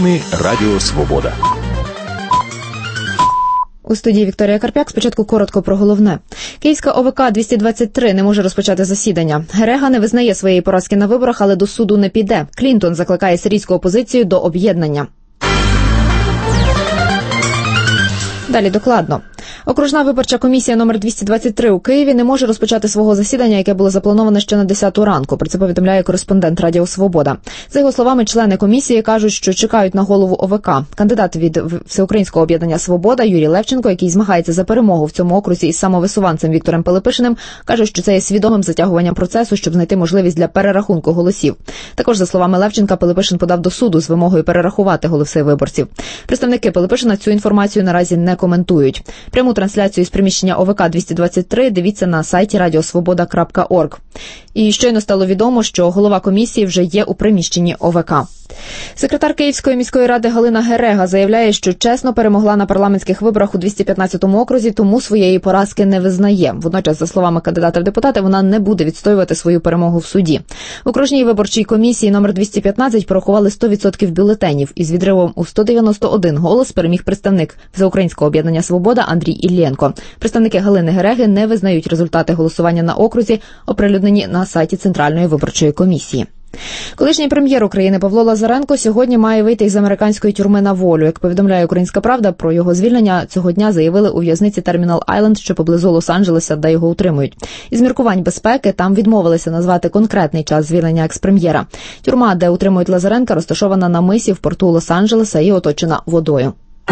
Новини Радіо Свобода. У студії Вікторія Карп'як. Спочатку коротко про головне. Київська ОВК 223 не може розпочати засідання. Герега не визнає своєї поразки на виборах, але до суду не піде. Клінтон закликає сирійську опозицію до об'єднання. Далі докладно. Окружна виборча комісія номер 223 у Києві не може розпочати свого засідання, яке було заплановане ще на 10 ранку. Про це повідомляє кореспондент Радіо Свобода. За його словами, члени комісії кажуть, що чекають на голову ОВК. Кандидат від Всеукраїнського об'єднання «Свобода» Юрій Левченко, який змагається за перемогу в цьому окрузі із самовисуванцем Віктором Пилипишиним, каже, що це є свідомим затягуванням процесу, щоб знайти можливість для перерахунку голосів. Також, за словами Левченка, Пилипишин подав до суду з вимогою перерахувати голоси виборців. Представники Пилипишина цю інформацію наразі не коментують. Пряму трансляцію з приміщення ОВК 223 дивіться на сайті radiosvoboda.org. І щойно стало відомо, що голова комісії вже є у приміщенні ОВК. Секретар Київської міської ради Галина Герега заявляє, що чесно перемогла на парламентських виборах у 215-му окрузі, тому своєї поразки не визнає. Водночас, за словами кандидата в депутати, вона не буде відстоювати свою перемогу в суді. В окружній виборчій комісії номер 215 порахували 100% бюлетенів. Із відривом у 191 голос переміг представник Всеукраїнського об'єднання «Свобода» Андрій Іллєнко. Представники Галини Гереги не визнають результати голосування на окрузі, оприлюднені на сайті Центральної виборчої комісії. Колишній прем'єр України Павло Лазаренко сьогодні має вийти із американської тюрми на волю. Як повідомляє «Українська правда», про його звільнення цього дня заявили у в'язниці Термінал Айленд, що поблизу Лос-Анджелеса, де його утримують. Із міркувань безпеки там відмовилися назвати конкретний час звільнення екс-прем'єра. Тюрма, де утримують Лазаренка, розташована на мисі в порту Лос-Анджелеса і оточена водою.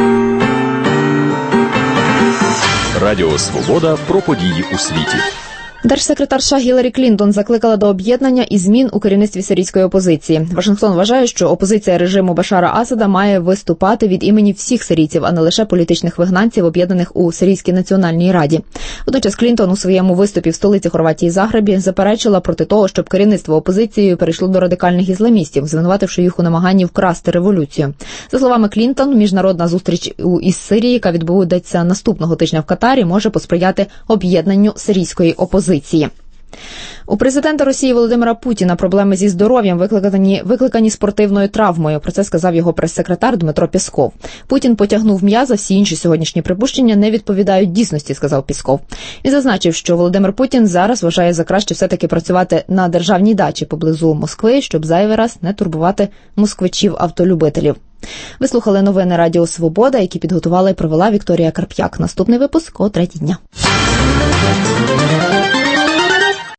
Радіо Свобода про події у світі. Держсекретарша Гіларі Клінтон закликала до об'єднання і змін у керівництві сирійської опозиції. Вашингтон вважає, що опозиція режиму Башара Асада має виступати від імені всіх сирійців, а не лише політичних вигнанців, об'єднаних у Сирійській національній раді. Водночас Клінтон у своєму виступі в столиці Хорватії Загребі заперечила проти того, щоб керівництво опозиції перейшло до радикальних ісламістів, звинувативши їх у намаганні вкрасти революцію. За словами Клінтон, міжнародна зустріч із Сирії, яка відбудеться наступного тижня в Катарі, може посприяти об'єднанню сирійської опозиції. У президента Росії Володимира Путіна проблеми зі здоров'ям викликані спортивною травмою. Про це сказав його прес-секретар Дмитро Пєсков. Путін потягнув м'яз, а всі інші сьогоднішні припущення не відповідають дійсності, сказав Пєсков. Він зазначив, що Володимир Путін зараз вважає за краще все-таки працювати на державній дачі поблизу Москви, щоб зайвий раз не турбувати москвичів-автолюбителів. Ви слухали новини Радіо Свобода, які підготувала і провела Вікторія Карп'як. Наступний випуск о 3:00 дня.